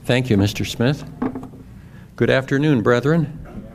Thank you, Mr. Smith. Good afternoon, brethren.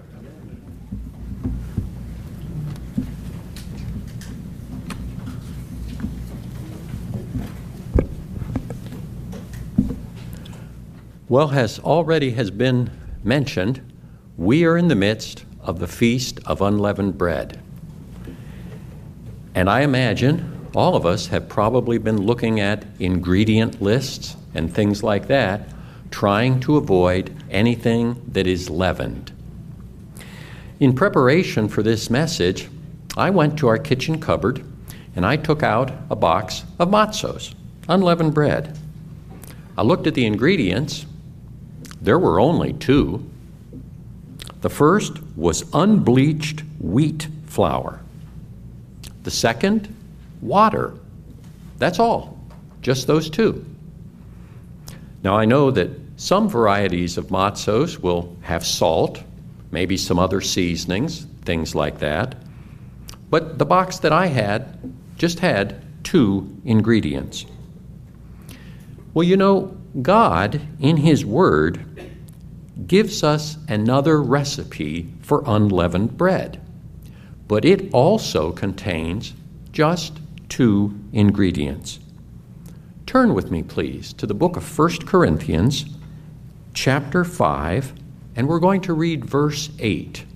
Well, as already has been mentioned, we are in the midst of the Feast of Unleavened Bread. And I imagine all of us have probably been looking at ingredient lists and things like that, trying to avoid anything that is leavened. In preparation for this message, I went to our kitchen cupboard and I took out a box of matzos, unleavened bread. I looked at the ingredients. There were only two. The first was unbleached wheat flour. The second, water. That's all, just those two. Now I know that some varieties of matzos will have salt, maybe some other seasonings, things like that. But the box that I had just had two ingredients. Well, you know, God, in His Word, gives us another recipe for unleavened bread, but it also contains just two ingredients. Turn with me, please, to the book of 1 Corinthians, chapter 5, and we're going to read verse 8.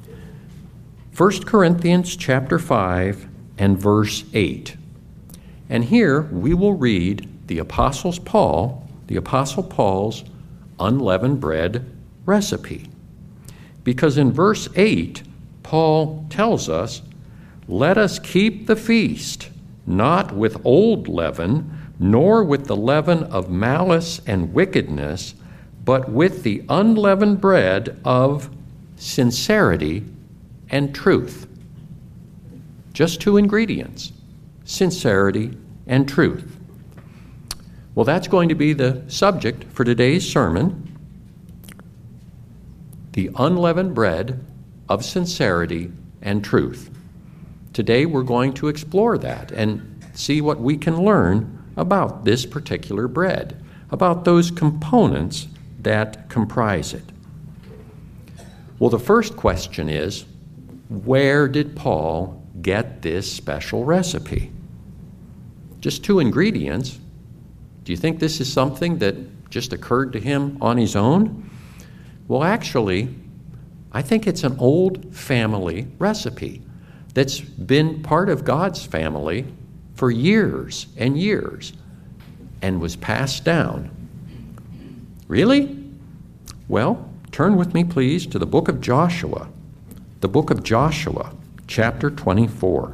1 Corinthians chapter 5 and verse 8. And here we will read the Apostle Paul's unleavened bread recipe. Because in verse 8, Paul tells us, "Let us keep the feast, not with old leaven, nor with the leaven of malice and wickedness, but with the unleavened bread of sincerity and truth." Just two ingredients, sincerity and truth. Well, that's going to be the subject for today's sermon, the unleavened bread of sincerity and truth. Today we're going to explore that and see what we can learn about this particular bread, about those components that comprise it. Well, the first question is, where did Paul get this special recipe? Just two ingredients. Do you think this is something that just occurred to him on his own? Well, actually, I think it's an old family recipe that's been part of God's family for years and years and was passed down. Really? Well, turn with me, please, to the book of Joshua. The book of Joshua, chapter 24.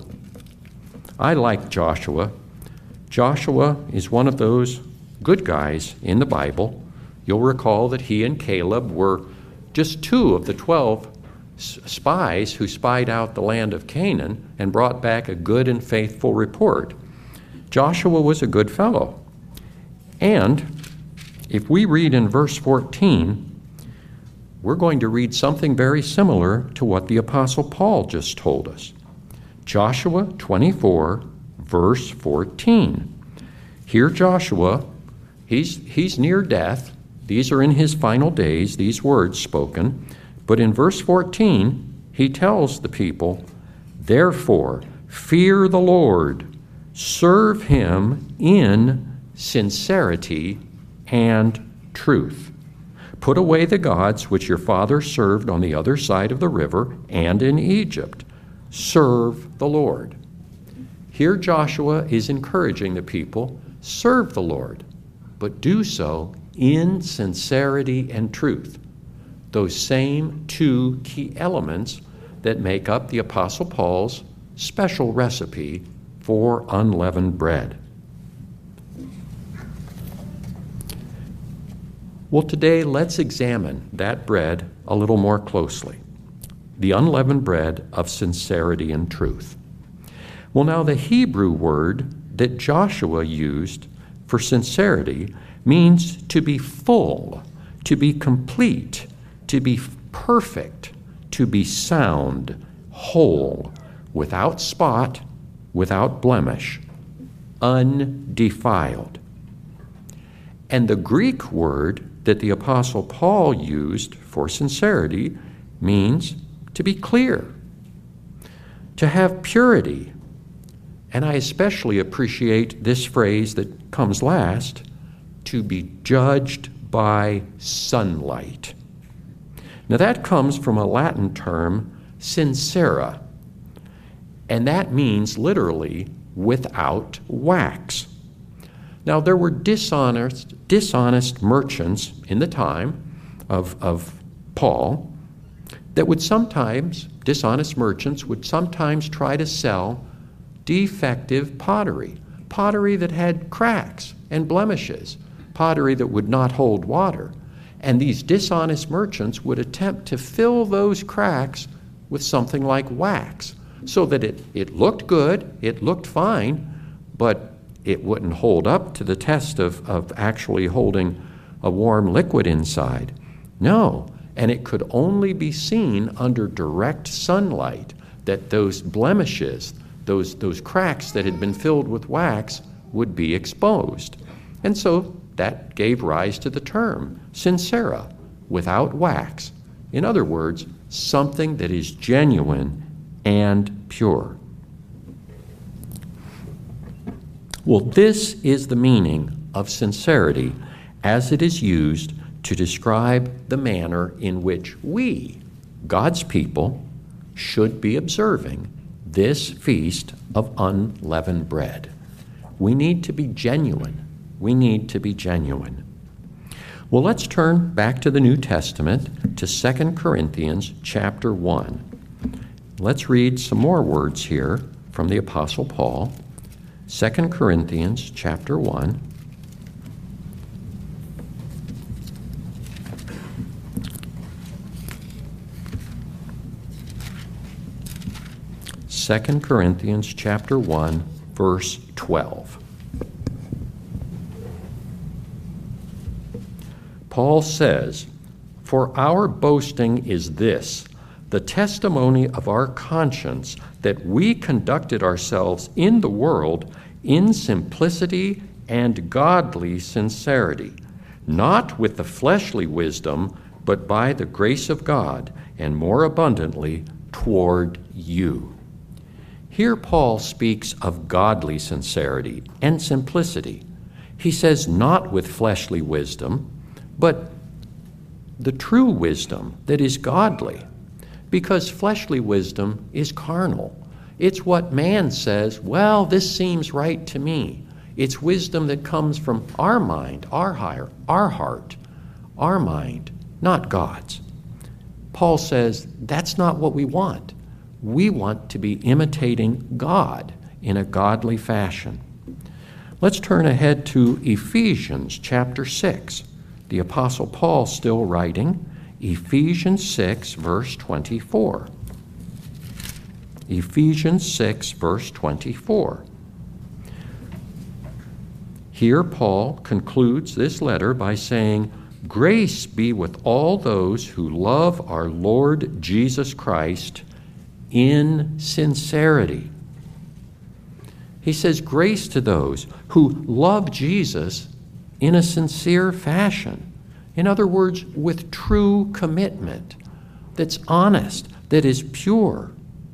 I like Joshua. Joshua is one of those good guys in the Bible. You'll recall that he and Caleb were just two of the 12 spies who spied out the land of Canaan and brought back a good and faithful report. Joshua was a good fellow. And if we read in verse 14, we're going to read something very similar to what the Apostle Paul just told us. Joshua 24, verse 14. Here Joshua, he's near death. These are in his final days, these words spoken. But in verse 14, he tells the people, "Therefore, fear the Lord, serve him in sincerity and truth. Put away the gods which your fathers served on the other side of the river and in Egypt. Serve the Lord." Here Joshua is encouraging the people, serve the Lord, but do so in sincerity and truth. Those same two key elements that make up the Apostle Paul's special recipe for unleavened bread. Well, today let's examine that bread a little more closely. The unleavened bread of sincerity and truth. Well, now the Hebrew word that Joshua used for sincerity means to be full, to be complete, to be perfect, to be sound, whole, without spot, without blemish, undefiled. And the Greek word that the Apostle Paul used for sincerity means to be clear, to have purity. And I especially appreciate this phrase that comes last, to be judged by sunlight. Now that comes from a Latin term, sincera, and that means literally without wax. Now there were dishonest merchants in the time of Paul that would sometimes, dishonest merchants would sometimes try to sell defective pottery that had cracks and blemishes, pottery that would not hold water. And these dishonest merchants would attempt to fill those cracks with something like wax so that it looked good, it looked fine, but it wouldn't hold up to the test of actually holding a warm liquid inside. No, and it could only be seen under direct sunlight that those blemishes, those cracks that had been filled with wax would be exposed. And so that gave rise to the term sincera, without wax. In other words, something that is genuine and pure. Well, this is the meaning of sincerity as it is used to describe the manner in which we, God's people, should be observing this feast of unleavened bread. We need to be genuine. We need to be genuine. Well, let's turn back to the New Testament, to 2 Corinthians chapter 1. Let's read some more words here from the Apostle Paul. 2 Corinthians chapter 1. Second Corinthians chapter 1, verse 12. Paul says, "For our boasting is this, the testimony of our conscience, that we conducted ourselves in the world in simplicity and godly sincerity, not with the fleshly wisdom, but by the grace of God, and more abundantly toward you." Here Paul speaks of godly sincerity and simplicity. He says not with fleshly wisdom, but the true wisdom that is godly, because fleshly wisdom is carnal. It's what man says, well, this seems right to me. It's wisdom that comes from our mind, our heart, our mind, not God's. Paul says that's not what we want. We want to be imitating God in a godly fashion. Let's turn ahead to Ephesians chapter 6. The Apostle Paul still writing, Ephesians 6, verse 24. Ephesians 6, verse 24. Here Paul concludes this letter by saying, "Grace be with all those who love our Lord Jesus Christ in sincerity." He says grace to those who love Jesus in a sincere fashion. In other words, with true commitment, that's honest, that is pure.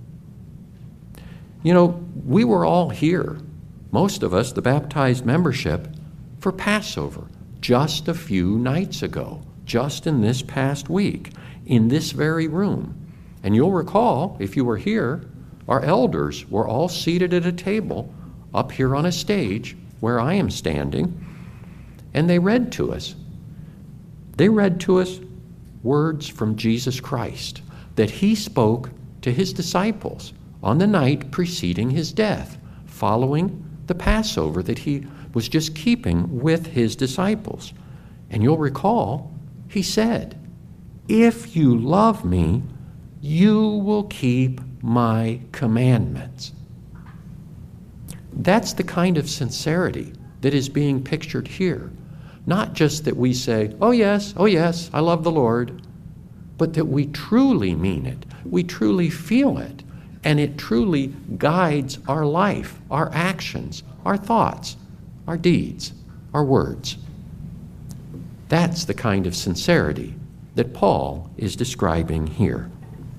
You know, we were all here, most of us, the baptized membership, for Passover just a few nights ago, just in this past week, in this very room. And you'll recall, if you were here, our elders were all seated at a table up here on a stage where I am standing, and they read to us. They read to us words from Jesus Christ that he spoke to his disciples on the night preceding his death, following the Passover that he was just keeping with his disciples. And you'll recall, he said, "If you love me, you will keep my commandments." That's the kind of sincerity that is being pictured here. Not just that we say, oh yes, I love the Lord, but that we truly mean it, we truly feel it, and it truly guides our life, our actions, our thoughts, our deeds, our words. That's the kind of sincerity that Paul is describing here.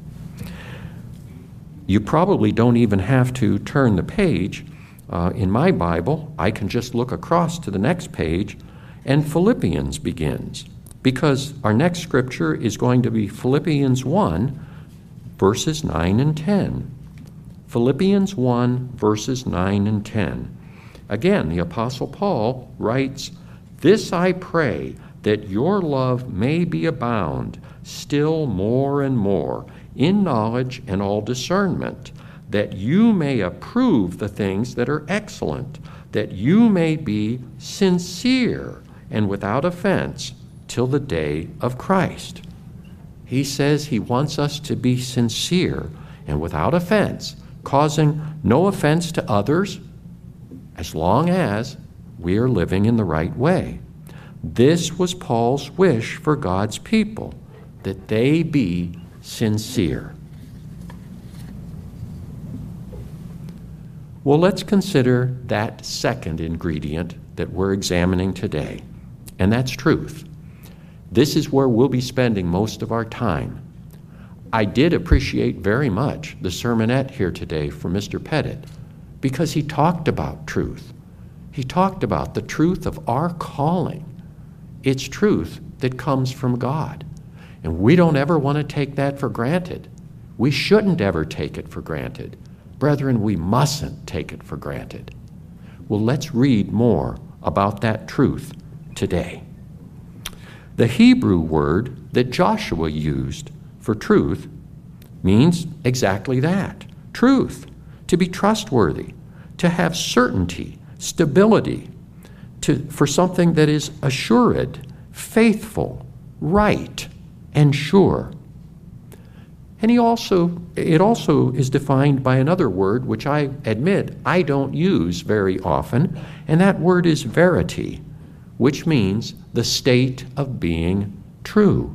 You probably don't even have to turn the page. In my Bible, I can just look across to the next page, and Philippians begins, because our next scripture is going to be Philippians 1, verses 9 and 10. Philippians 1, verses 9 and 10. Again, the Apostle Paul writes, "This I pray, that your love may be abound still more and more in knowledge and all discernment, that you may approve the things that are excellent, that you may be sincere and without offense till the day of Christ." He says he wants us to be sincere and without offense, causing no offense to others, as long as we are living in the right way. This was Paul's wish for God's people, that they be sincere. Well, let's consider that second ingredient that we're examining today, and that's truth. This is where we'll be spending most of our time. I did appreciate very much the sermonette here today from Mr. Pettit, because he talked about truth. He talked about the truth of our calling. It's truth that comes from God. And we don't ever want to take that for granted. We shouldn't ever take it for granted. Brethren, we mustn't take it for granted. Well, let's read more about that truth today. The Hebrew word that Joshua used for truth means exactly that. Truth, to be trustworthy, to have certainty, stability, for something that is assured, faithful, right, and sure. And it also is defined by another word, which I admit I don't use very often, and that word is verity, which means the state of being true.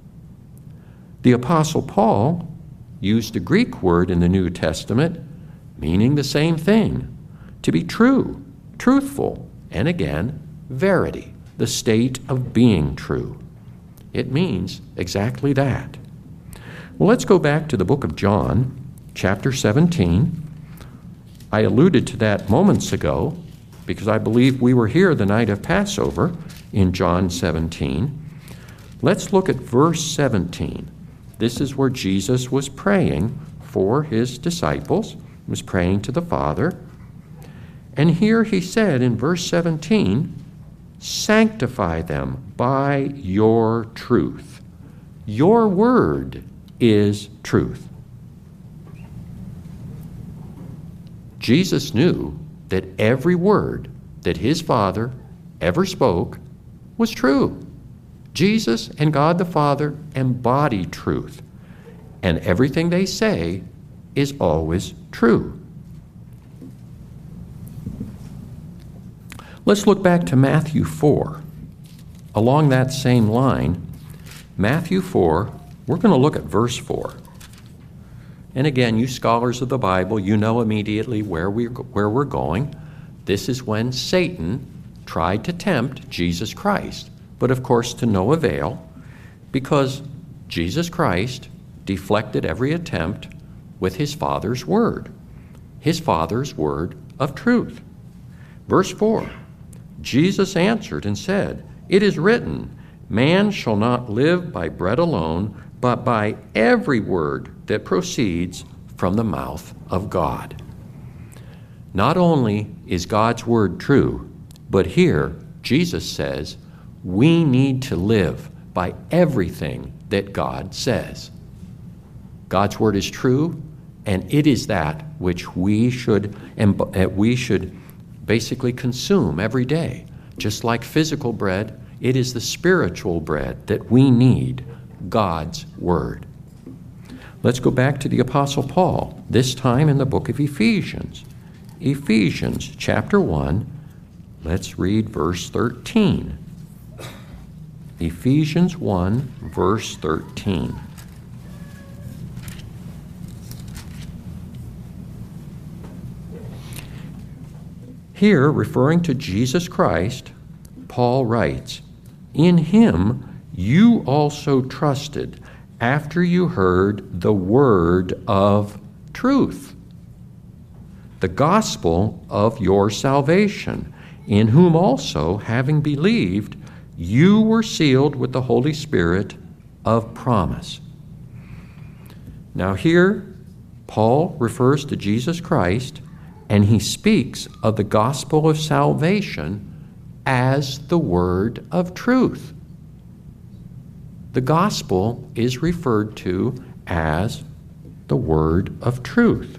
The Apostle Paul used a Greek word in the New Testament meaning the same thing, to be true, truthful, and again, verity, the state of being true. It means exactly that. Well, let's go back to the book of John, chapter 17. I alluded to that moments ago because I believe we were here the night of Passover in John 17. Let's look at verse 17. This is where Jesus was praying for his disciples, he was praying to the Father. And here he said in verse 17, "Sanctify them by your truth. Your word is truth." Jesus knew that every word that his Father ever spoke was true. Jesus and God the Father embody truth, and everything they say is always true. Let's look back to Matthew 4. Along that same line, Matthew 4, we're going to look at verse 4. And again, you scholars of the Bible, you know immediately where we're going. This is when Satan tried to tempt Jesus Christ, but of course to no avail, because Jesus Christ deflected every attempt with his Father's word of truth. Verse 4, Jesus answered and said, "It is written, man shall not live by bread alone, but by every word that proceeds from the mouth of God." Not only is God's word true, but here Jesus says we need to live by everything that God says. God's word is true, and it is that which we should basically consume every day. Just like physical bread, it is the spiritual bread that we need, God's word. Let's go back to the Apostle Paul, this time in the book of Ephesians. Ephesians chapter 1, let's read verse 13. Ephesians 1, verse 13. Here, referring to Jesus Christ, Paul writes, in him you also trusted after you heard the word of truth, the gospel of your salvation, in whom also, having believed, you were sealed with the Holy Spirit of promise. Now here, Paul refers to Jesus Christ, and he speaks of the gospel of salvation as the word of truth. The gospel is referred to as the word of truth.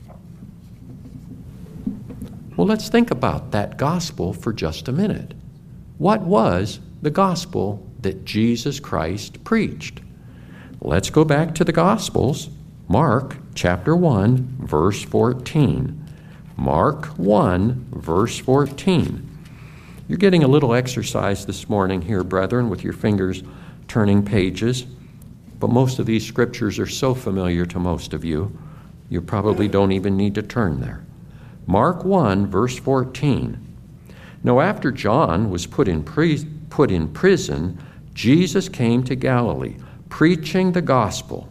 Well, let's think about that gospel for just a minute. What was the gospel that Jesus Christ preached? Let's go back to the Gospels. Mark chapter 1, verse 14. Mark 1, verse 14. You're getting a little exercise this morning here, brethren, with your fingers turning pages. But most of these scriptures are so familiar to most of you, you probably don't even need to turn there. Mark 1, verse 14. Now after John was put in prison, Jesus came to Galilee, preaching the gospel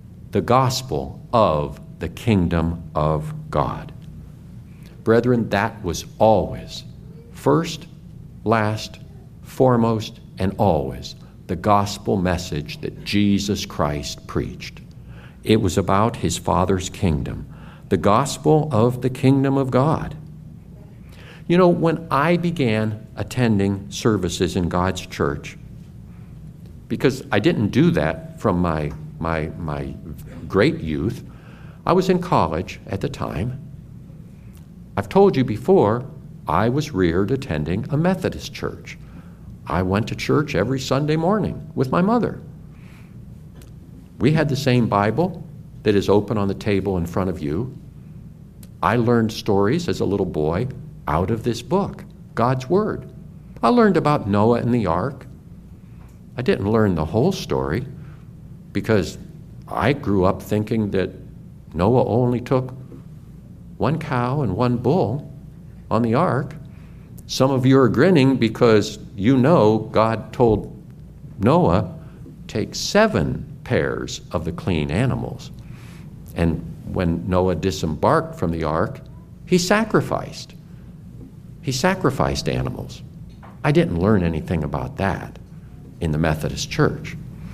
of the kingdom of God. Brethren, that was always, first, last, foremost, and always, the gospel message that Jesus Christ preached. It was about his Father's kingdom, the gospel of the kingdom of God. You know, when I began attending services in God's church, because I didn't do that from my great youth, I was in college at the time. I've told you before, I was reared attending a Methodist church. I went to church every Sunday morning with my mother. We had the same Bible that is open on the table in front of you. I learned stories as a little boy out of this book, God's Word. I learned about Noah and the ark. I didn't learn the whole story because I grew up thinking that Noah only took one cow and one bull on the ark. Some of you are grinning because you know God told Noah, take 7 pairs of the clean animals. And when Noah disembarked from the ark, he sacrificed. He sacrificed animals. I didn't learn anything about that in the Methodist church.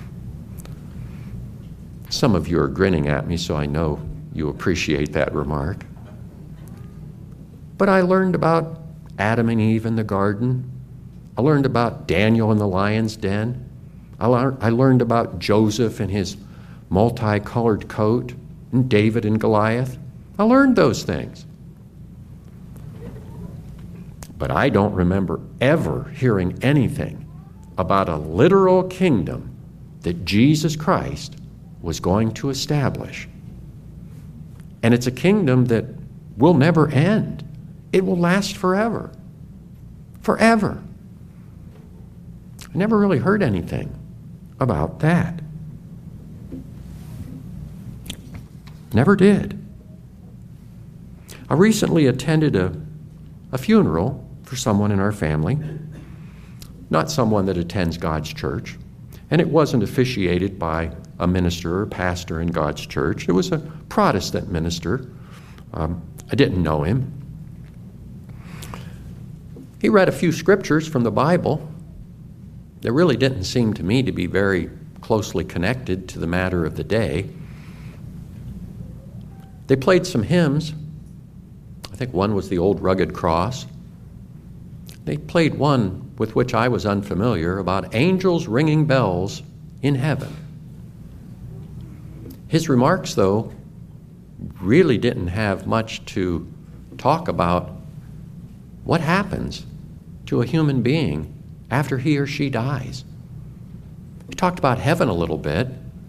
Some of you are grinning at me, so I know you appreciate that remark. But I learned about Adam and Eve in the garden. I learned about Daniel in the lion's den. I learned about Joseph and his multicolored coat, and David and Goliath. I learned those things. But I don't remember ever hearing anything about a literal kingdom that Jesus Christ was going to establish. And it's a kingdom that will never end. It will last forever. Forever. I never really heard anything about that. Never did. I recently attended a funeral for someone in our family, not someone that attends God's church, and it wasn't officiated by a minister or pastor in God's church. It was a Protestant minister. I didn't know him. He read a few scriptures from the Bible that really didn't seem to me to be very closely connected to the matter of the day. They played some hymns. I think one was the Old Rugged Cross. They played one with which I was unfamiliar about angels ringing bells in heaven. His remarks, though, really didn't have much to talk about what happens to a human being after he or she dies. He talked about heaven a little bit.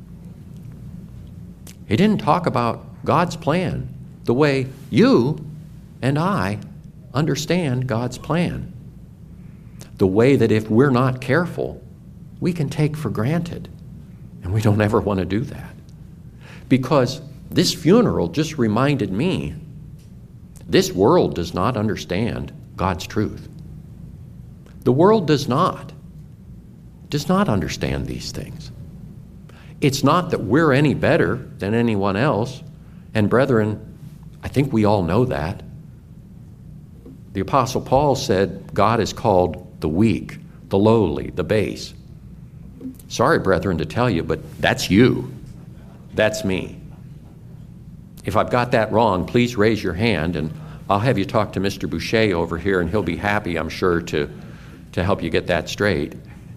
He didn't talk about God's plan, the way you and I understand God's plan. The way that if we're not careful, we can take for granted. And we don't ever want to do that. Because this funeral just reminded me, this world does not understand God's truth. The world does not. does not understand these things. It's not that we're any better than anyone else. And brethren, I think we all know that. The Apostle Paul said God is called the weak, the lowly, the base. Sorry, brethren, to tell you, but that's you. That's me. If I've got that wrong, please raise your hand, and I'll have you talk to Mr. Boucher over here, and he'll be happy, I'm sure, to help you get that straight.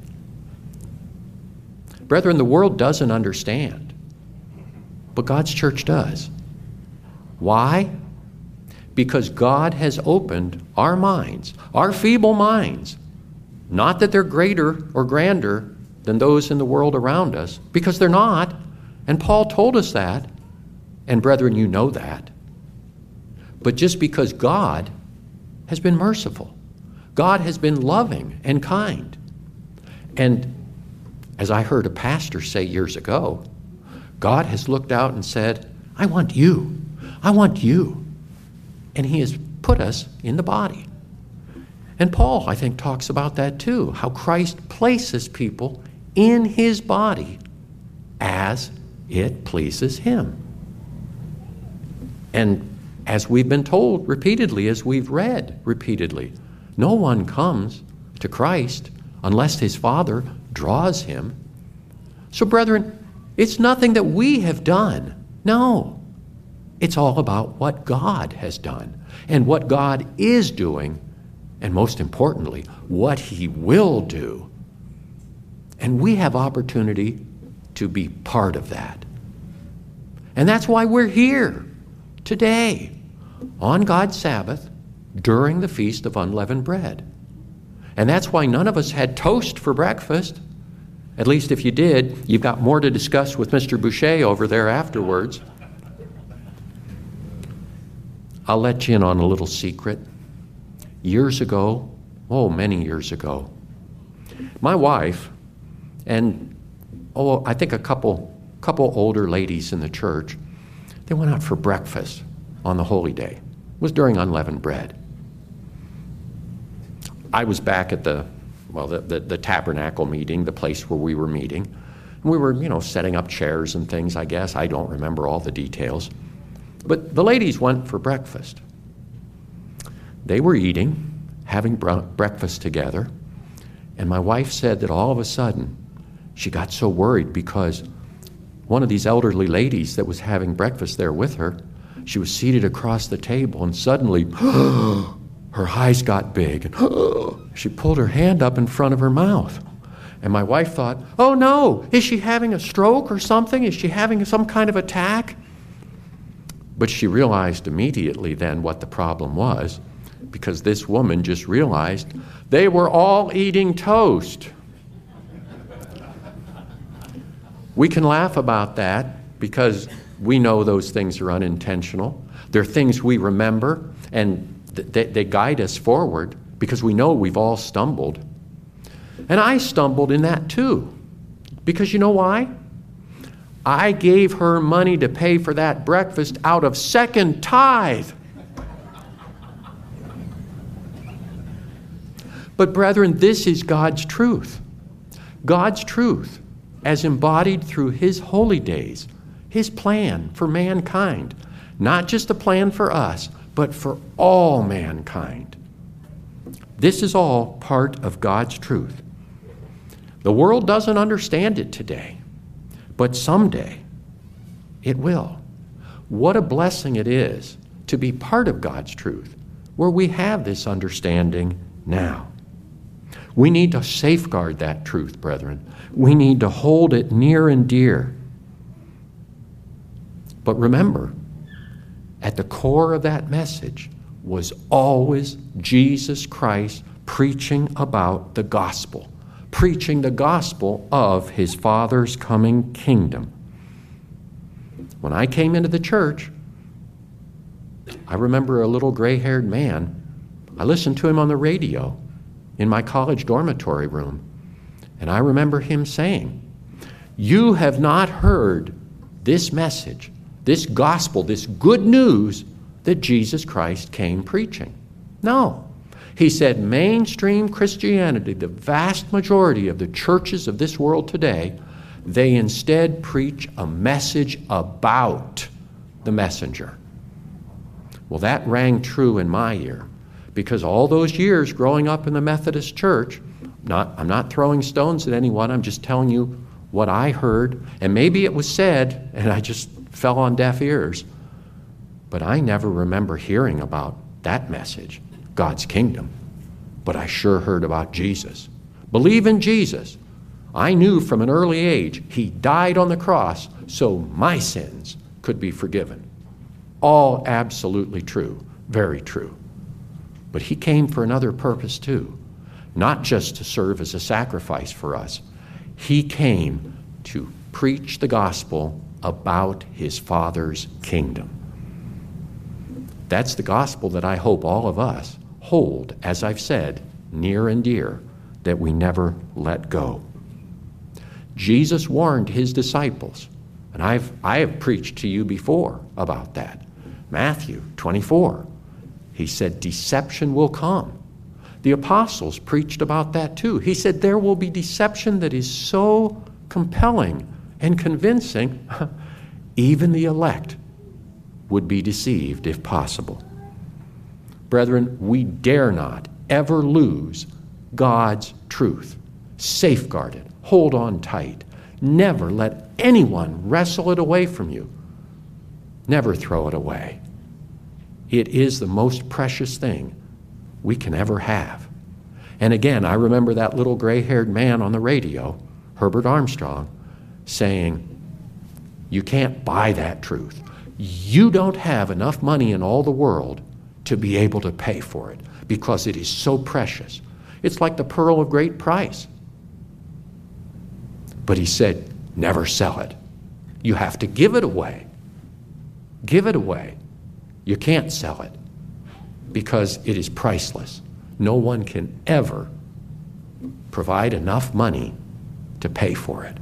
Brethren, the world doesn't understand, but God's church does. Why? Because God has opened our minds, our feeble minds. Not that they're greater or grander than those in the world around us, because they're not. And Paul told us that. And brethren, you know that. But just because God has been merciful, God has been loving and kind. And as I heard a pastor say years ago, God has looked out and said, I want you. I want you. And he has put us in the body. And Paul, I think, talks about that too, how Christ places people in his body as it pleases him. And as we've been told repeatedly, as we've read repeatedly, no one comes to Christ unless his Father draws him. So, brethren, it's nothing that we have done. No. It's all about what God has done and what God is doing, and most importantly, what he will do. And we have opportunity to be part of that. And that's why we're here today on God's Sabbath during the Feast of Unleavened Bread. And that's why none of us had toast for breakfast. At least if you did, you've got more to discuss with Mr. Boucher over there afterwards. I'll let you in on a little secret. Years ago, many years ago, my wife and, I think a couple older ladies in the church, they went out for breakfast on the holy day. It was during unleavened bread. I was back at the tabernacle meeting, the place where we were meeting. And we were, setting up chairs and things, I guess. I don't remember all the details. But the ladies went for breakfast. They were eating, having breakfast together. And my wife said that all of a sudden, she got so worried because one of these elderly ladies that was having breakfast there with her, she was seated across the table, and suddenly her eyes got big, and she pulled her hand up in front of her mouth. And my wife thought, oh no, is she having a stroke or something? Is she having some kind of attack? But she realized immediately then what the problem was, because this woman just realized they were all eating toast. We can laugh about that because we know those things are unintentional. They're things we remember, and they guide us forward because we know we've all stumbled. And I stumbled in that too. Because you know why? I gave her money to pay for that breakfast out of second tithe. But brethren, this is God's truth. God's truth as embodied through his holy days, his plan for mankind. Not just a plan for us, but for all mankind. This is all part of God's truth. The world doesn't understand it today, but someday it will. What a blessing it is to be part of God's truth, where we have this understanding now. We need to safeguard that truth, brethren. We need to hold it near and dear. But remember, at the core of that message was always Jesus Christ preaching about the gospel, preaching the gospel of his Father's coming kingdom. When I came into the church, I remember a little gray-haired man. I listened to him on the radio in my college dormitory room, and I remember him saying, "You have not heard this message, this gospel, this good news that Jesus Christ came preaching." No. He said mainstream Christianity, the vast majority of the churches of this world today, they instead preach a message about the messenger. Well, that rang true in my ear, because all those years growing up in the Methodist Church, I'm not throwing stones at anyone, I'm just telling you what I heard, and maybe it was said and I just fell on deaf ears, but I never remember hearing about that message, God's kingdom. But I sure heard about Jesus. Believe in Jesus. I knew from an early age he died on the cross so my sins could be forgiven. All absolutely true, very true. But he came for another purpose too, not just to serve as a sacrifice for us. He came to preach the gospel about his Father's kingdom. That's the gospel that I hope all of us hold, as I've said, near and dear, that we never let go. Jesus warned his disciples, and I have preached to you before about that. Matthew 24, he said, deception will come. The apostles preached about that too. He said there will be deception that is so compelling and convincing, even the elect would be deceived if possible. Brethren, we dare not ever lose God's truth. Safeguard it. Hold on tight. Never let anyone wrestle it away from you. Never throw it away. It is the most precious thing we can ever have. And again, I remember that little gray-haired man on the radio, Herbert Armstrong, saying, you can't buy that truth. You don't have enough money in all the world to be able to pay for it because it is so precious. It's like the pearl of great price. But he said, never sell it. You have to give it away. Give it away. You can't sell it because it is priceless. No one can ever provide enough money to pay for it.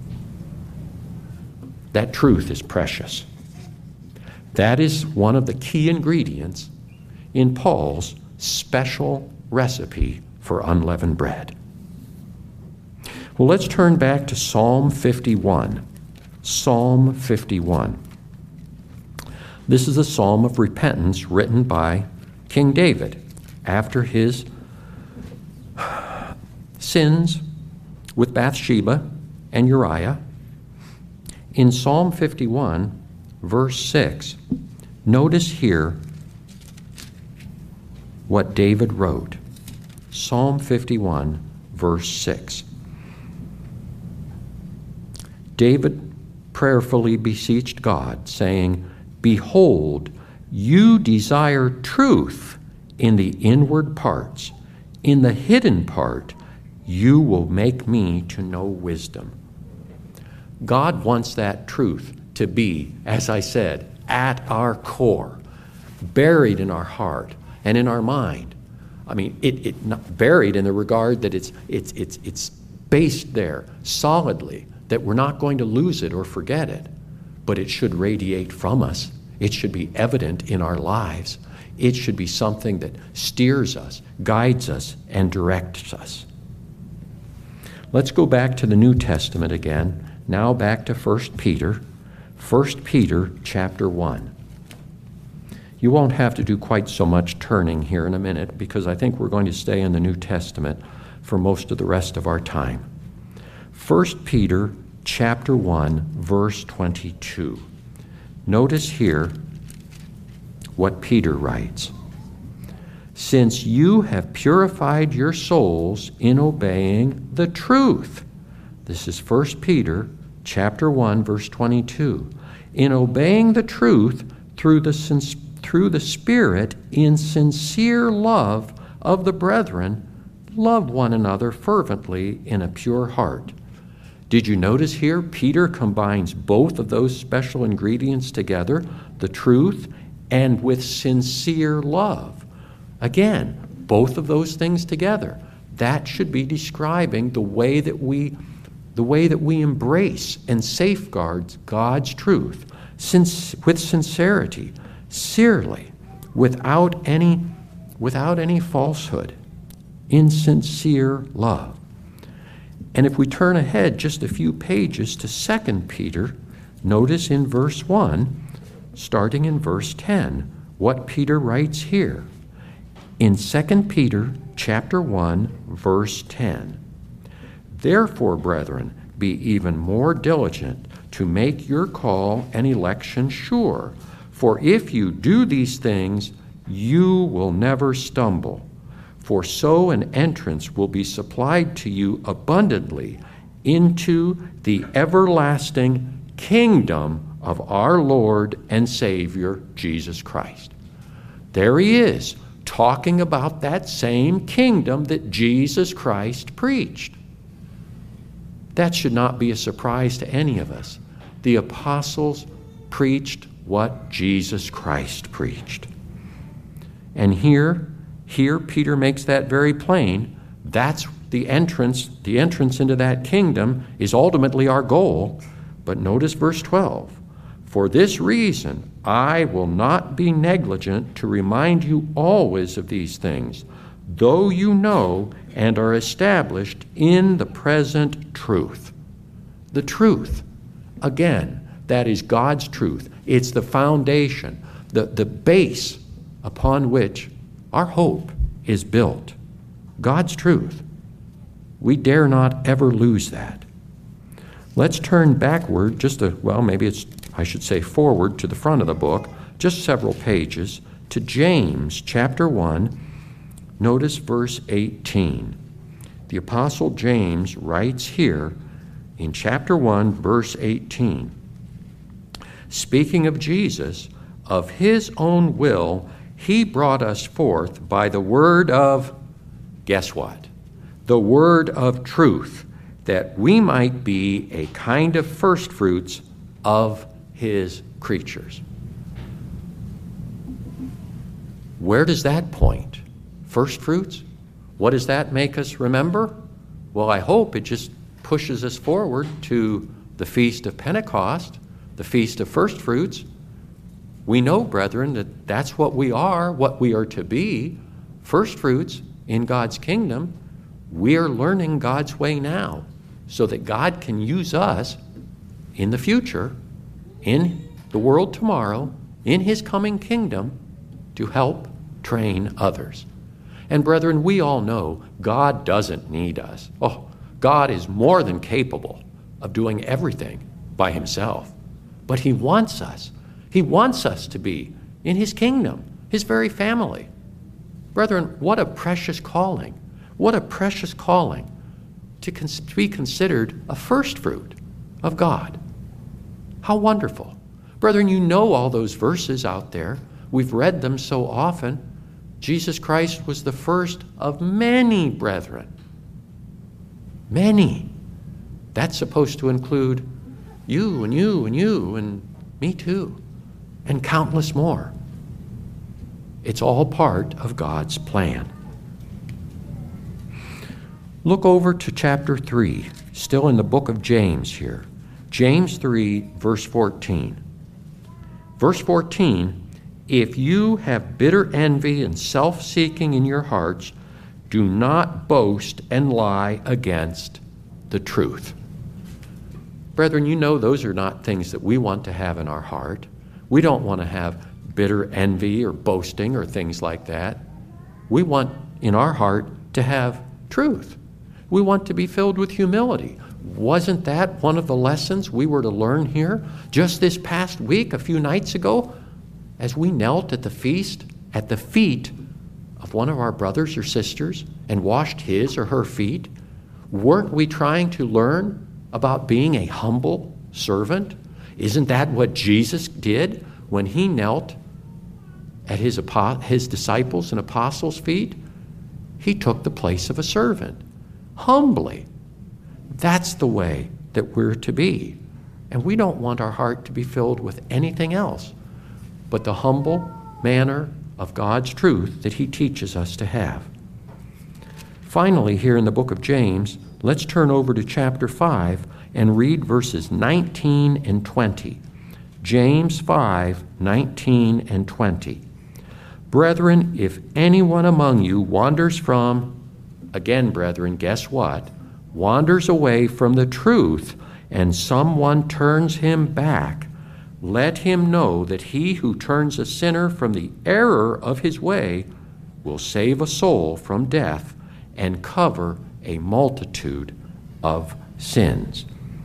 That truth is precious. That is one of the key ingredients in Paul's special recipe for unleavened bread. Well, let's turn back to Psalm 51. Psalm 51. This is a psalm of repentance written by King David after his sins with Bathsheba and Uriah. In Psalm 51, verse 6, notice here what David wrote. Psalm 51, verse 6. David prayerfully beseeched God, saying, behold, you desire truth in the inward parts. In the hidden part, you will make me to know wisdom. God wants that truth to be, as I said, at our core, buried in our heart and in our mind. I mean, it not buried in the regard that it's based there solidly, that we're not going to lose it or forget it, but it should radiate from us. It should be evident in our lives. It should be something that steers us, guides us, and directs us. Let's go back to the New Testament again. Now back to 1 Peter. 1 Peter chapter 1. You won't have to do quite so much turning here in a minute because I think we're going to stay in the New Testament for most of the rest of our time. 1 Peter chapter 1, verse 22. Notice here what Peter writes. Since you have purified your souls in obeying the truth. This is 1 Peter chapter 1, verse 22. In obeying the truth through the Spirit in sincere love of the brethren, love one another fervently in a pure heart. Did you notice here Peter combines both of those special ingredients together, the truth and with sincere love? Again, both of those things together. That should be describing the way that we embrace and safeguard God's truth with sincerity, sincerely, without any without any falsehood, in sincere love. And if we turn ahead just a few pages to 2 Peter, notice in verse 1, starting in verse 10, what Peter writes here. In 2 Peter chapter 1, verse 10, "Therefore, brethren, be even more diligent to make your call and election sure. For if you do these things, you will never stumble. For so an entrance will be supplied to you abundantly into the everlasting kingdom of our Lord and Savior, Jesus Christ." There he is, talking about that same kingdom that Jesus Christ preached. That should not be a surprise to any of us. The apostles preached what Jesus Christ preached. And here Peter makes that very plain. That's the entrance. The entrance into that kingdom is ultimately our goal. But notice verse 12. "For this reason, I will not be negligent to remind you always of these things, though you know and are established in the present truth." The truth. Again, that is God's truth. It's the foundation, the base upon which our hope is built. God's truth. We dare not ever lose that. Let's turn backward forward to the front of the book, just several pages, to James chapter 1. Notice verse 18. The Apostle James writes here in chapter 1, verse 18, speaking of Jesus, "Of his own will he brought us forth by the word of," guess what? "The word of truth, that we might be a kind of firstfruits of his creatures." Where does that point? Firstfruits? What does that make us remember? Well, I hope it just pushes us forward to the Feast of Pentecost, the Feast of Firstfruits. We know, brethren, that that's what we are to be, firstfruits in God's kingdom. We are learning God's way now so that God can use us in the future, in the world tomorrow, in his coming kingdom, to help train others. And brethren, we all know God doesn't need us. Oh, God is more than capable of doing everything by himself. But he wants us. He wants us to be in his kingdom, his very family. Brethren, what a precious calling. What a precious calling to be considered a first fruit of God. How wonderful. Brethren, you know all those verses out there. We've read them so often. Jesus Christ was the first of many brethren. Many. That's supposed to include you and you and you and me too, and countless more. It's all part of God's plan. Look over to chapter 3, still in the book of James here. James 3, verse 14. Verse 14, "If you have bitter envy and self-seeking in your hearts, do not boast and lie against the truth." Brethren, you know those are not things that we want to have in our heart. We don't want to have bitter envy or boasting or things like that. We want in our heart to have truth. We want to be filled with humility. Wasn't that one of the lessons we were to learn here just this past week, a few nights ago, as we knelt at the feast at the feet of one of our brothers or sisters and washed his or her feet? Weren't we trying to learn about being a humble servant? Isn't that what Jesus did when he knelt at his disciples and apostles' feet? He took the place of a servant, humbly. That's the way that we're to be. And we don't want our heart to be filled with anything else but the humble manner of God's truth that he teaches us to have. Finally, here in the book of James, let's turn over to chapter 5 and read verses 19 and 20. James 5, 19 and 20. Brethren, if anyone among you wanders from, again, brethren, guess what? Wanders away from the truth, and someone turns him back, let him know that he who turns a sinner from the error of his way will save a soul from death and cover a multitude of sins.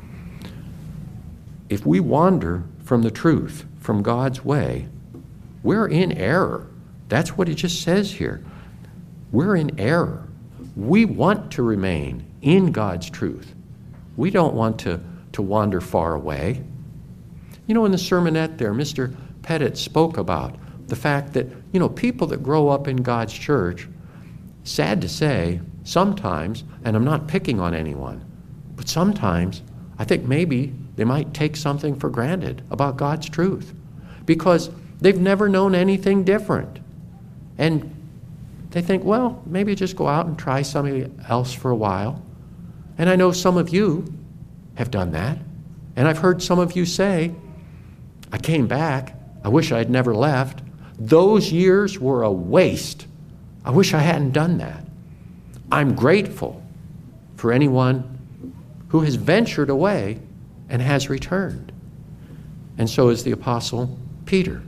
If we wander from the truth, from God's way, we're in error. That's what it just says here. We're in error. We want to remain in God's truth. We don't want to wander far away. You know, in the sermonette there, Mr. Pettit spoke about the fact that, people that grow up in God's church, sad to say, sometimes, and I'm not picking on anyone, but sometimes I think maybe they might take something for granted about God's truth because they've never known anything different. And they think, well, maybe just go out and try something else for a while. And I know some of you have done that. And I've heard some of you say, I came back. I wish I had never left. Those years were a waste. I wish I hadn't done that. I'm grateful for anyone who has ventured away and has returned. And so is the Apostle Peter.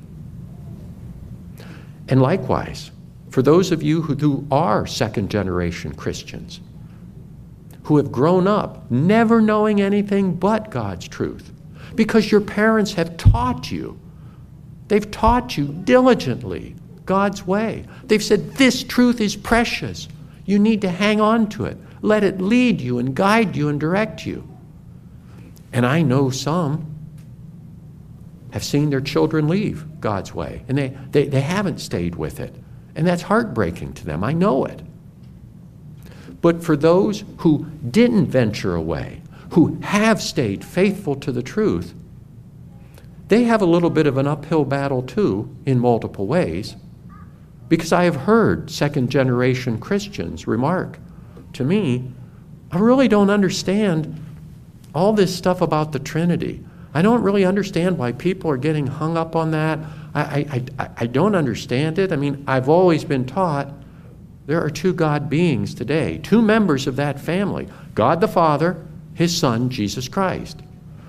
And likewise, for those of you who are second-generation Christians, who have grown up never knowing anything but God's truth, because your parents have taught you, they've taught you diligently God's way. They've said, this truth is precious. You need to hang on to it. Let it lead you and guide you and direct you. And I know some have seen their children leave God's way, and they haven't stayed with it. And that's heartbreaking to them. I know it. But for those who didn't venture away, who have stayed faithful to the truth, they have a little bit of an uphill battle too in multiple ways, because I have heard second-generation Christians remark to me, I really don't understand all this stuff about the Trinity. I don't really understand why people are getting hung up on that. I don't understand it. I mean, I've always been taught there are two God beings today, two members of that family, God the Father, His Son, Jesus Christ.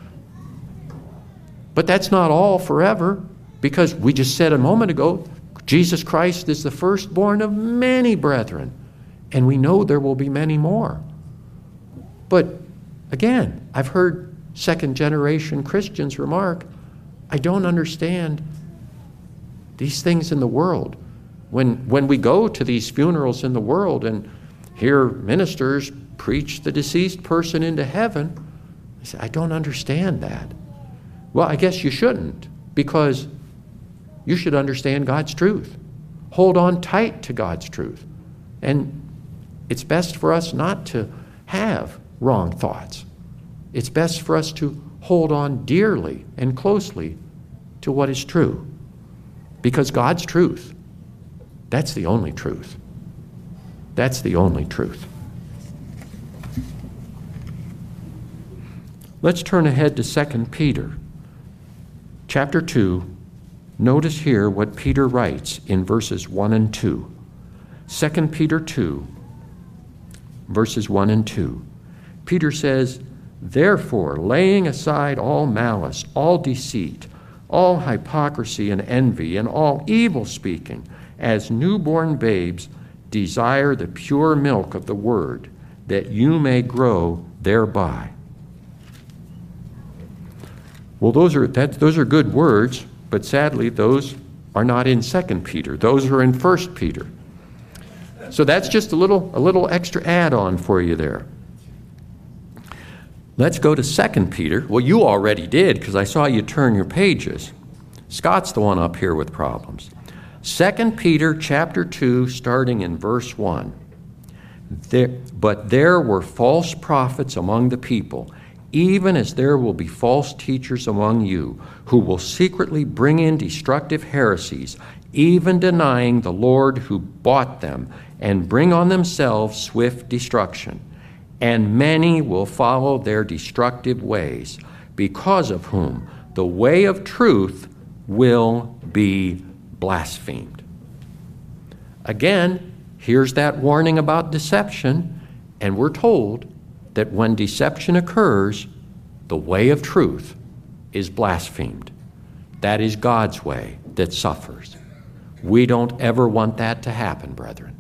But that's not all forever, because we just said a moment ago, Jesus Christ is the firstborn of many brethren, and we know there will be many more. But again, I've heard second-generation Christians remark, I don't understand these things in the world. When we go to these funerals in the world and hear ministers preach the deceased person into heaven, I say, I don't understand that. Well, I guess you shouldn't, because you should understand God's truth. Hold on tight to God's truth. And it's best for us not to have wrong thoughts. It's best for us to hold on dearly and closely to what is true. Because God's truth, that's the only truth. That's the only truth. Let's turn ahead to 2 Peter. Chapter 2, notice here what Peter writes in verses 1 and 2. 2 Peter 2, verses 1 and 2. Peter says, therefore, laying aside all malice, all deceit, all hypocrisy and envy, and all evil speaking, as newborn babes, desire the pure milk of the word, that you may grow thereby. Well, those are good words, but sadly, those are not in 2 Peter. Those are in 1 Peter. So that's just a little extra add-on for you there. Let's go to 2 Peter. Well, you already did, because I saw you turn your pages. Scott's the one up here with problems. 2 Peter chapter 2, starting in verse 1. But there were false prophets among the people, even as there will be false teachers among you, who will secretly bring in destructive heresies, even denying the Lord who bought them, and bring on themselves swift destruction. And many will follow their destructive ways, because of whom the way of truth will be blasphemed. Again, here's that warning about deception, and we're told that when deception occurs, the way of truth is blasphemed. That is God's way that suffers. We don't ever want that to happen, brethren.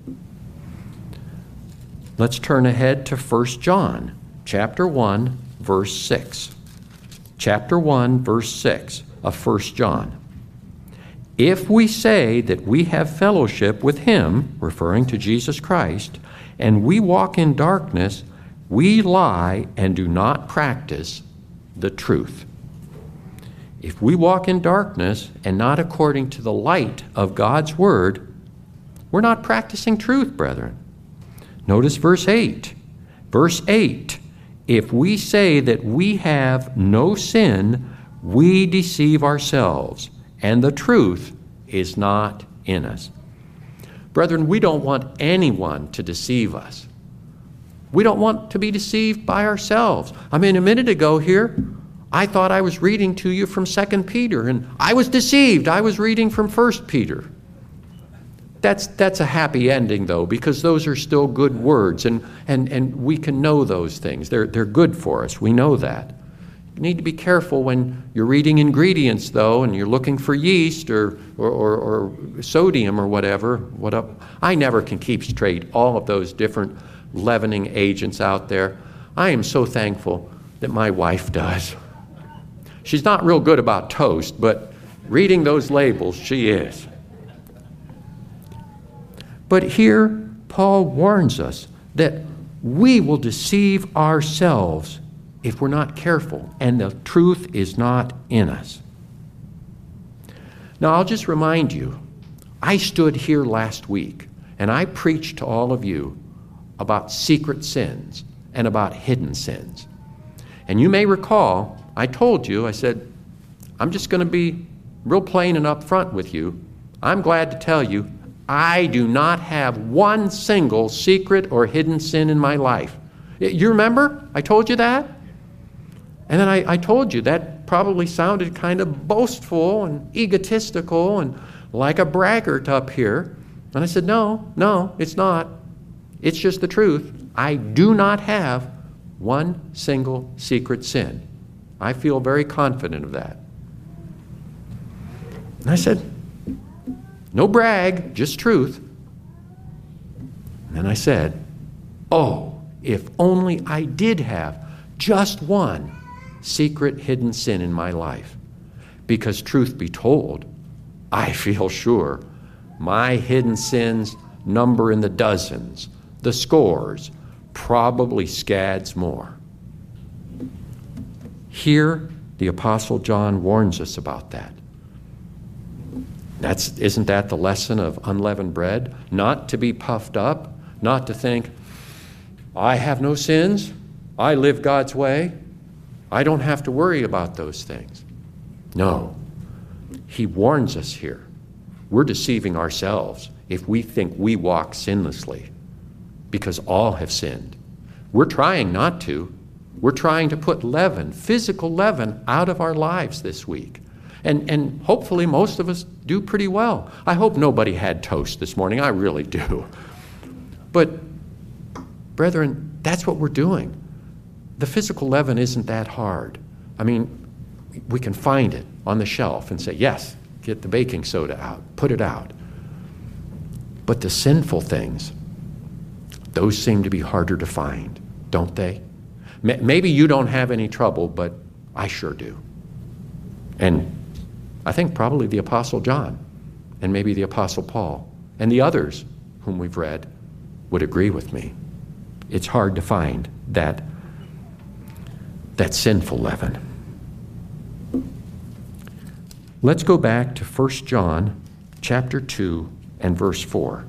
Let's turn ahead to 1 John, chapter 1, verse 6. Chapter 1, verse 6 of 1 John. If we say that we have fellowship with him, referring to Jesus Christ, and we walk in darkness, we lie and do not practice the truth. If we walk in darkness and not according to the light of God's word, we're not practicing truth, brethren. Notice verse 8. Verse 8, if we say that we have no sin, we deceive ourselves, and the truth is not in us. Brethren, we don't want anyone to deceive us. We don't want to be deceived by ourselves. I mean, a minute ago here, I thought I was reading to you from 2 Peter, and I was deceived. I was reading from 1 Peter. That's a happy ending, though, because those are still good words, and we can know those things. They're good for us. We know that. You need to be careful when you're reading ingredients, though, and you're looking for yeast or sodium or whatever. I never can keep straight all of those different leavening agents out there. I am so thankful that my wife does. She's not real good about toast, but reading those labels, she is. But here, Paul warns us that we will deceive ourselves if we're not careful, and the truth is not in us. Now, I'll just remind you, I stood here last week, and I preached to all of you about secret sins and about hidden sins. And you may recall, I told you, I said, I'm just going to be real plain and upfront with you. I'm glad to tell you, I do not have one single secret or hidden sin in my life. You remember? I told you that? And then I told you that probably sounded kind of boastful and egotistical and like a braggart up here. And I said, no, it's not. It's just the truth. I do not have one single secret sin. I feel very confident of that. And I said, no brag, just truth. And then I said, oh, if only I did have just one secret hidden sin in my life. Because truth be told, I feel sure my hidden sins number in the dozens, the scores, probably scads more. Here, the Apostle John warns us about that. Isn't that the lesson of unleavened bread? Not to be puffed up, not to think, I have no sins, I live God's way, I don't have to worry about those things. No, he warns us here. We're deceiving ourselves if we think we walk sinlessly, because all have sinned. We're trying not to. We're trying to put leaven, physical leaven, out of our lives this week. And hopefully most of us do pretty well. I hope nobody had toast this morning. I really do. But, brethren, that's what we're doing. The physical leaven isn't that hard. I mean, we can find it on the shelf and say, yes, get the baking soda out, put it out. But the sinful things, those seem to be harder to find, don't they? Maybe you don't have any trouble, but I sure do. And I think probably the Apostle John and maybe the Apostle Paul and the others whom we've read would agree with me. It's hard to find that sinful leaven. Let's go back to 1 John chapter 2 and verse 4.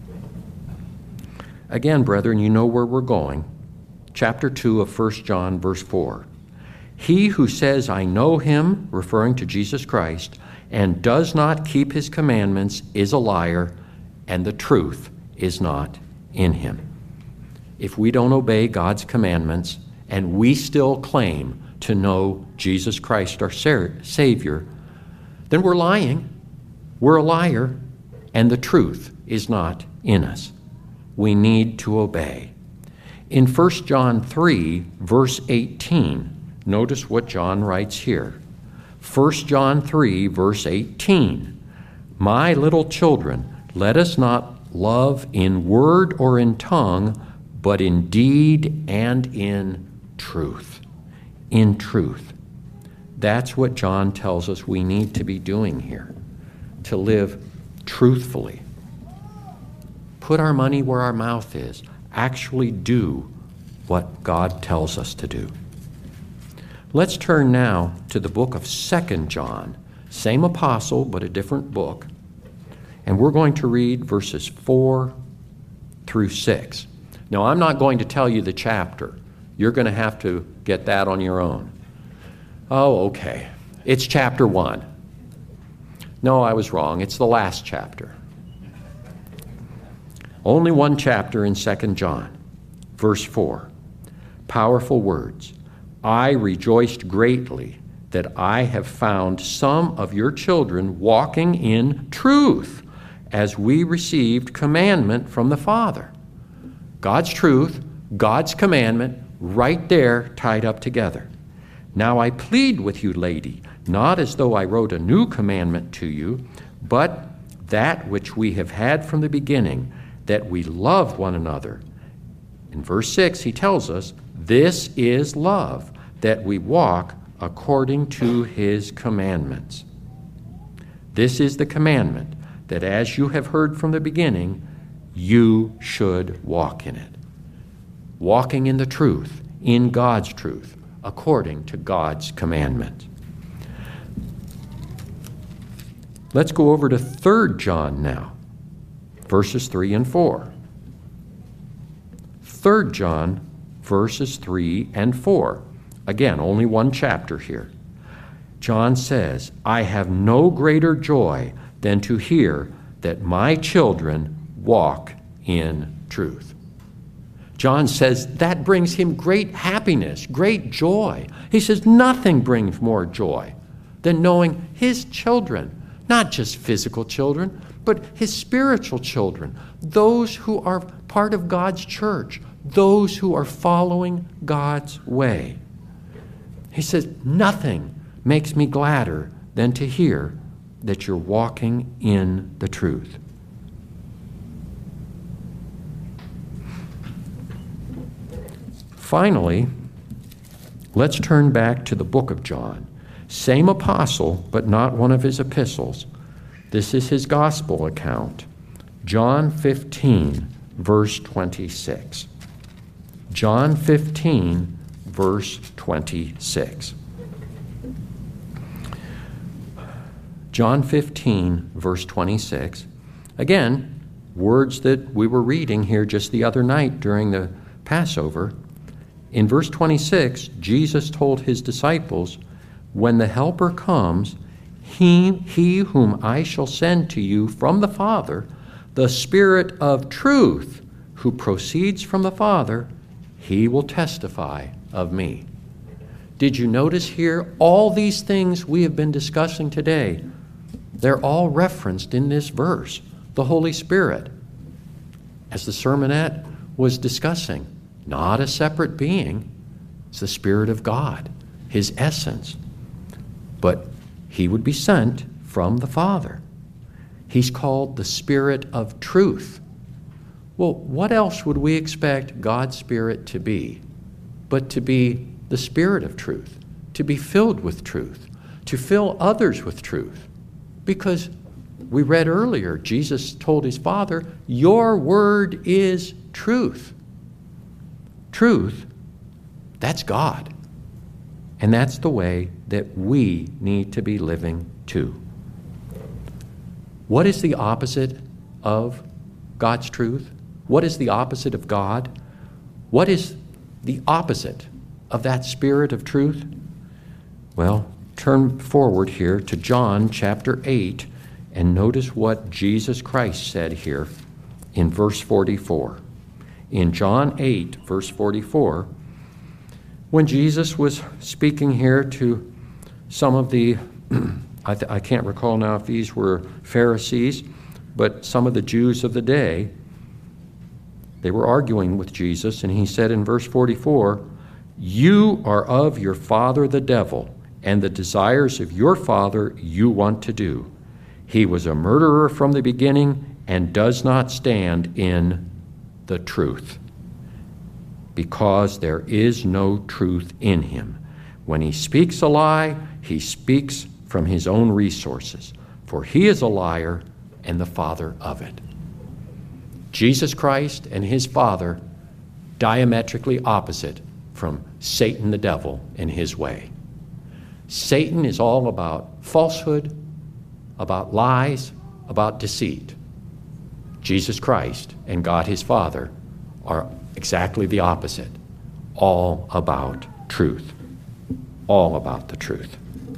Again, brethren, you know where we're going. Chapter 2 of 1 John, verse 4. He who says, I know him, referring to Jesus Christ, and does not keep his commandments is a liar, and the truth is not in him. If we don't obey God's commandments, and we still claim to know Jesus Christ, our Savior, then we're lying, we're a liar, and the truth is not in us. We need to obey. In 1 John 3, verse 18, notice what John writes here. 1 John 3, verse 18, "My little children, let us not love in word or in tongue, but in deed and in truth." In truth. That's what John tells us we need to be doing here, to live truthfully. Put our money where our mouth is. Actually do what God tells us to do. Let's turn now to the book of 2 John, same apostle but a different book, and we're going to read verses 4 through 6. Now, I'm not going to tell you the chapter. You're going to have to get that on your own. Oh, okay. It's chapter 1. No, I was wrong. It's the last chapter. Only one chapter in 2 John, verse 4. Powerful words. "I rejoiced greatly that I have found some of your children walking in truth, as we received commandment from the Father." God's truth, God's commandment, right there tied up together. "Now I plead with you, lady, not as though I wrote a new commandment to you, but that which we have had from the beginning, that we love one another." In verse 6, he tells us, "This is love, that we walk according to his commandments." This is the commandment, that as you have heard from the beginning, you should walk in it. Walking in the truth, in God's truth, according to God's commandment. Let's go over to 3 John now, verses 3 and 4. 3 John, verses 3 and 4. Again, only one chapter here. John says, "I have no greater joy than to hear that my children walk in truth." John says that brings him great happiness, great joy. He says nothing brings more joy than knowing his children, not just physical children, but his spiritual children, those who are part of God's church, those who are following God's way. He says, nothing makes me gladder than to hear that you're walking in the truth. Finally, let's turn back to the book of John. Same apostle, but not one of his epistles. This is his gospel account. John 15, verse 26. John 15, verse 26. John 15, verse 26. Again, words that we were reading here just the other night during the Passover. In verse 26, Jesus told his disciples, "When the Helper comes, he whom I shall send to you from the Father, the Spirit of truth, who proceeds from the Father, he will testify of me." Did you notice here all these things we have been discussing today? They're all referenced in this verse. The Holy Spirit, as the sermonette was discussing, not a separate being. It's the Spirit of God, his essence. But he would be sent from the Father. He's called the Spirit of truth. Well, what else would we expect God's Spirit to be but to be the Spirit of truth, to be filled with truth, to fill others with truth? Because we read earlier, Jesus told his Father, "Your word is truth." Truth, that's God. And that's the way that we need to be living too. What is the opposite of God's truth? What is the opposite of God? What is the opposite of that Spirit of truth? Well, turn forward here to John chapter 8 and notice what Jesus Christ said here in verse 44. In John 8, verse 44, when Jesus was speaking here to some of the, I can't recall now if these were Pharisees, But some of the Jews of the day, they were arguing with Jesus, and he said in verse 44, "You are of your father the devil, and the desires of your father you want to do. He was a murderer from the beginning and does not stand in the truth, because there is no truth in him. When he speaks a lie, he speaks from his own resources, for he is a liar and the father of it." Jesus Christ and his Father, diametrically opposite from Satan the devil and his way. Satan is all about falsehood, about lies, about deceit. Jesus Christ and God his Father are exactly the opposite, all about truth, all about the truth.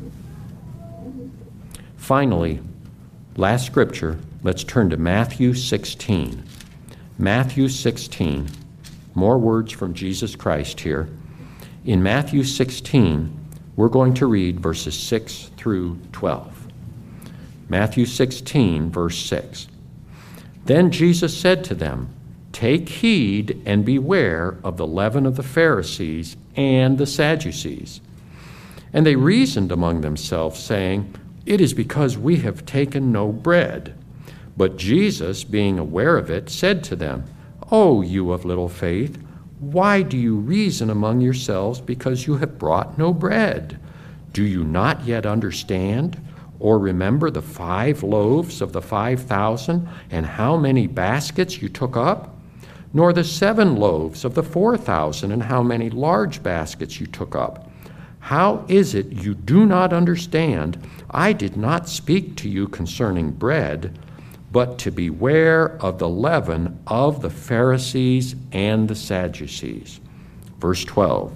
Finally, last scripture, let's turn to Matthew 16. Matthew 16, more words from Jesus Christ here. In Matthew 16, we're going to read verses 6 through 12. Matthew 16, verse 6. Then Jesus said to them, "Take heed and beware of the leaven of the Pharisees and the Sadducees." And they reasoned among themselves, saying, "It is because we have taken no bread." But Jesus, being aware of it, said to them, "O you of little faith, why do you reason among yourselves because you have brought no bread? Do you not yet understand, or remember the 5 loaves of the 5,000 and how many baskets you took up? Nor the 7 loaves of the 4,000 and how many large baskets you took up? How is it you do not understand? I did not speak to you concerning bread, but to beware of the leaven of the Pharisees and the Sadducees." Verse 12.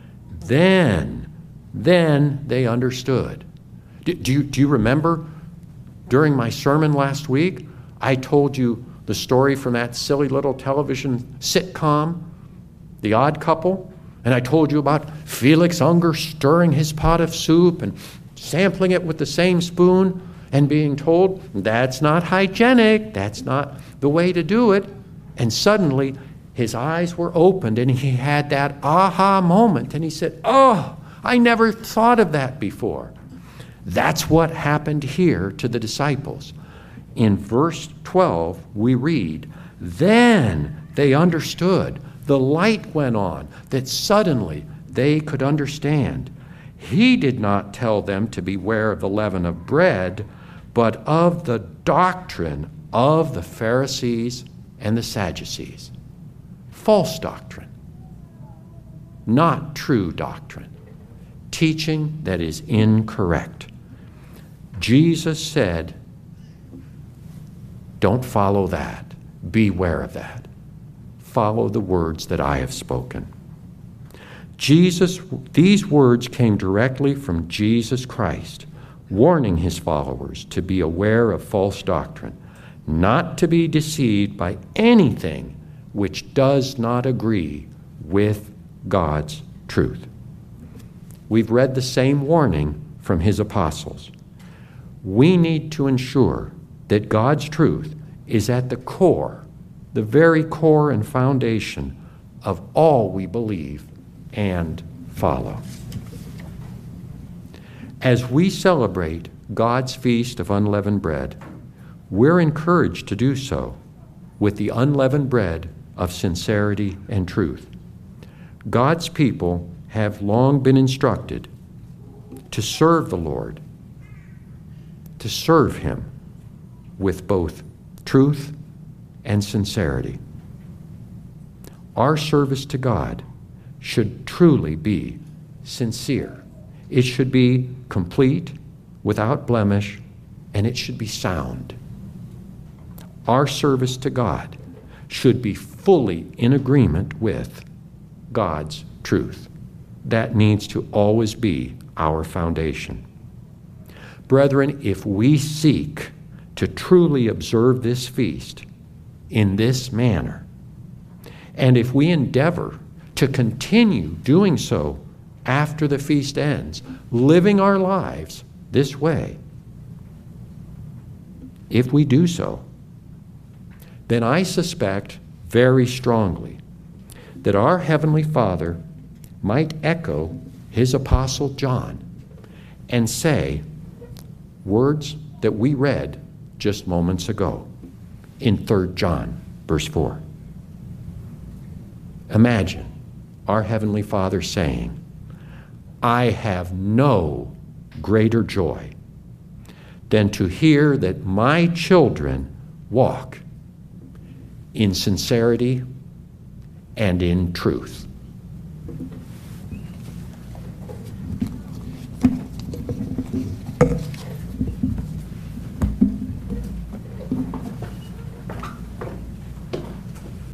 Then they understood. Do you remember during my sermon last week, I told you the story from that silly little television sitcom, The Odd Couple? And I told you about Felix Unger stirring his pot of soup and sampling it with the same spoon and being told, that's not hygienic, that's not the way to do it. And suddenly his eyes were opened and he had that aha moment and he said, "Oh, I never thought of that before." That's what happened here to the disciples. In verse 12, we read, "Then they understood." The light went on, that suddenly they could understand. He did not tell them to beware of the leaven of bread, but of the doctrine of the Pharisees and the Sadducees. False doctrine, not true doctrine. Teaching that is incorrect. Jesus said, don't follow that. Beware of that. Follow the words that I have spoken. These words came directly from Jesus Christ, warning his followers to be aware of false doctrine, not to be deceived by anything which does not agree with God's truth. We've read the same warning from his apostles. We need to ensure that God's truth is at the core, the very core and foundation of all we believe and follow. As we celebrate God's feast of unleavened bread, we're encouraged to do so with the unleavened bread of sincerity and truth. God's people have long been instructed to serve the Lord, to serve him with both truth and sincerity. Our service to God should truly be sincere. It should be complete, without blemish, and it should be sound. Our service to God should be fully in agreement with God's truth. That needs to always be our foundation. Brethren, if we seek to truly observe this feast in this manner, and if we endeavor to continue doing so after the feast ends, living our lives this way, if we do so, then I suspect very strongly that our Heavenly Father might echo his Apostle John and say words that we read just moments ago in 3 John, verse 4. Imagine our Heavenly Father saying, I have no greater joy than to hear that my children walk in sincerity and in truth.